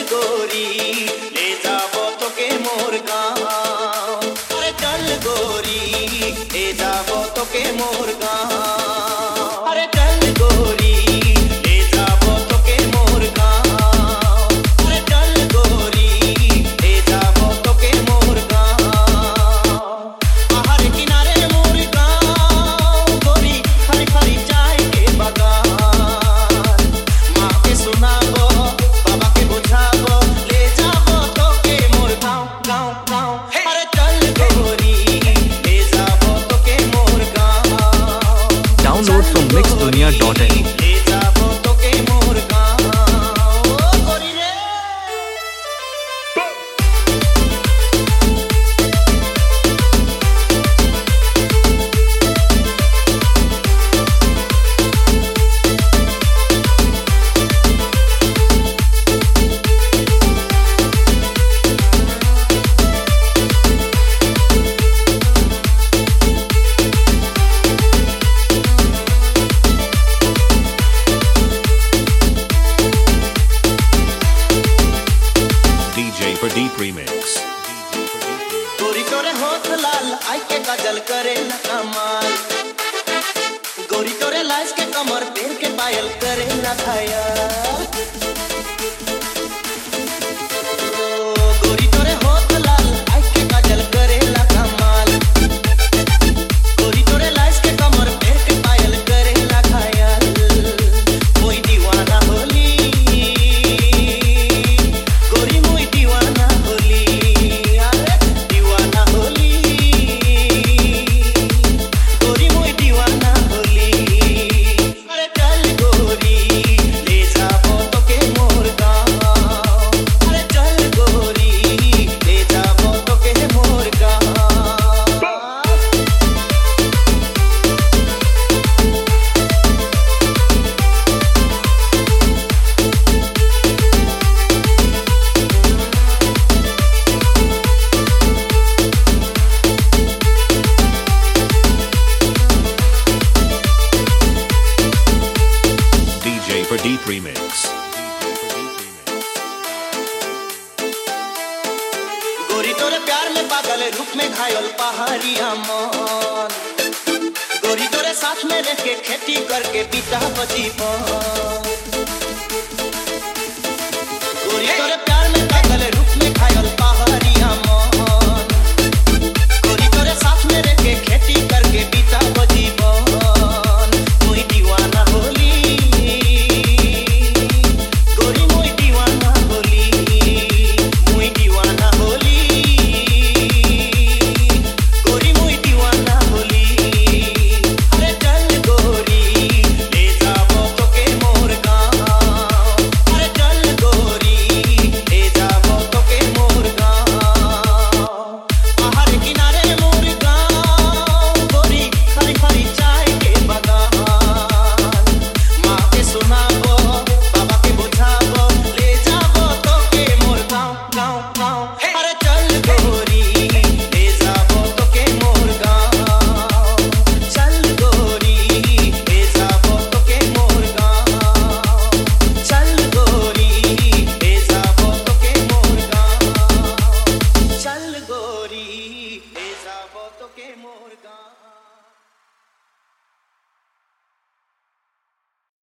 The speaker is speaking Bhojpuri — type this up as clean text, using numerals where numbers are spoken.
गोरी ले जाबो तोके मोर गाँव। अरे चल गोरी ले जाबो तोके मोर गाँव। अरे चल गोरी ले जाबो तोके मोर गाँव। अरे चल गोरी ले जाबो तोके मोर गाँव। पहाड़ किनारे मोर गाँव गोरी हरी हरी चाय के बगान। माँ के सुनाबो बाबा के बुझाबो ले जाबो तोके मोर गाँव गाँव गाँव। अरे चल गोरी ले जाबो तोके मोर गाँव। Download from mixdunia.in. ले जाबो तोके मोर गाँव। ओ गोरी रे DJ Pradeep Remix. गोरी तोरे होठ लाल आई के काजल करे न कमाल। गोरी तोरे लाज के कमर पेर के पायल करे न घायल। गोरी तोरे होठ लाल आई के काजल करे न कमाल। गोरी तोरे लाज के कमर पेर के पायल करे न घायल। कोई दीवाना होली गोरी मोई दीवाना होली। अरे दीवाना होली गोरी मोई दीवाना होली। अरे चल गोरी ले जाबो तोके मोर गाँव। अरे चल गोरी ले जाबो तोके मोर गाँव। DJ Pradeep Remix. गोरी तोरे प्यार में पागल रूप में घायल पहाड़िया मन। गोरी तोरे साथ में रह के खेती करके बीता बजीवन।